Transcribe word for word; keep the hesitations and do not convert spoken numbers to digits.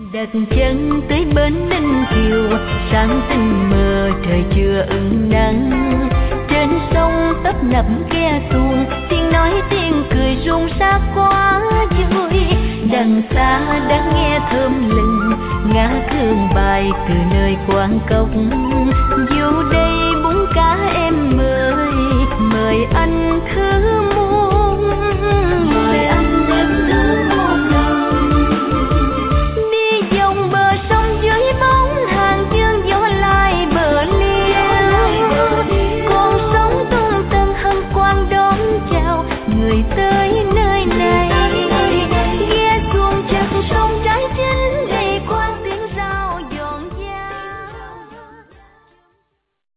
Đặt chân tới bến Ninh Kiều, sáng tinh mờ trời chưa ửng nắng. Trên sông tấp nập ghe tuồng, tiếng nói tiếng cười rung rác quá vui. Đằng xa đã nghe thơm lừng ngã thương bài từ nơi quán cốc. Dù đây bún cá em mời, mời anh thứ